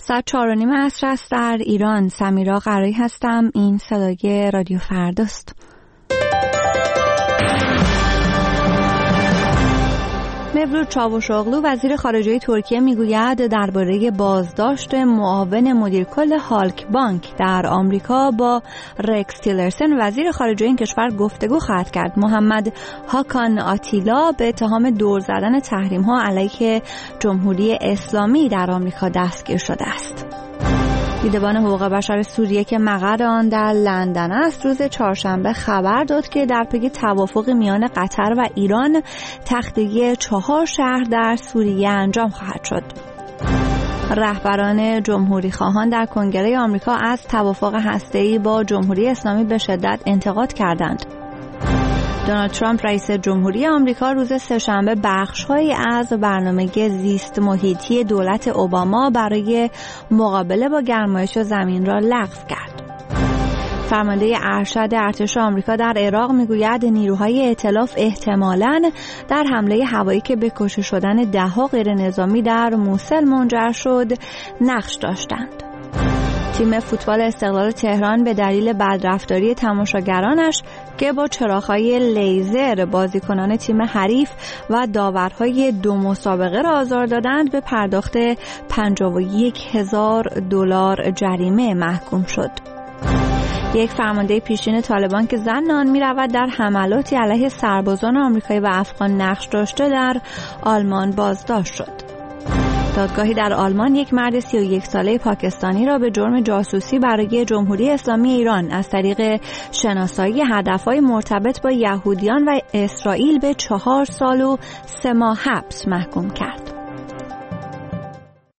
ساعت 4:30 عصر است در ایران. سمیرا قرایی هستم. این صدای رادیو فرداست. مevlut چاوشوغلو وزیر خارجه ترکیه میگوید درباره بازداشت معاون مدیر کل هالک بانک در آمریکا با رکس تیلرسن وزیر خارجه این کشور گفتگو خواهد کرد. محمد هاکان آتیلا به اتهام دور زدن تحریم‌ها علیه جمهوری اسلامی در آمریکا دستگیر شده است. دیدبان حقوق بشر سوریه که مقر آن در لندن است روز چهارشنبه خبر داد که در پی توافق میان قطر و ایران تخلیه 4 شهر در سوریه انجام خواهد شد. رهبران جمهوری خواهان در کنگره آمریکا از توافق هسته‌ای با جمهوری اسلامی به شدت انتقاد کردند. دونالد ترامپ رئیس جمهوری آمریکا روز سه‌شنبه بخش‌هایی از برنامه زیست محیطی دولت اوباما برای مقابله با گرمایش زمین را لغو کرد. فرمانده ارشد ارتش آمریکا در عراق میگوید نیروهای ائتلاف احتمالاً در حمله هوایی که به کشته شدن ده‌ها غیرنظامی در موصل منجر شد نقش داشتند. تیم فوتبال استقلال تهران به دلیل بدرفتاری تماشاگرانش که با چراغ‌های لیزر بازیکنان تیم حریف و داورهای 2 مسابقه را آزار دادند به پرداخت $51,000 جریمه محکوم شد. یک فرمانده پیشین طالبان که ظن آن می‌رود در حملاتی علیه سربازان آمریکایی و افغان نقش داشته در آلمان بازداشت شد. دادگاهی در آلمان یک مرد 31 ساله پاکستانی را به جرم جاسوسی برای جمهوری اسلامی ایران از طریق شناسایی هدف‌های مرتبط با یهودیان و اسرائیل به 4 سال و 3 ماه حبس محکوم کرد.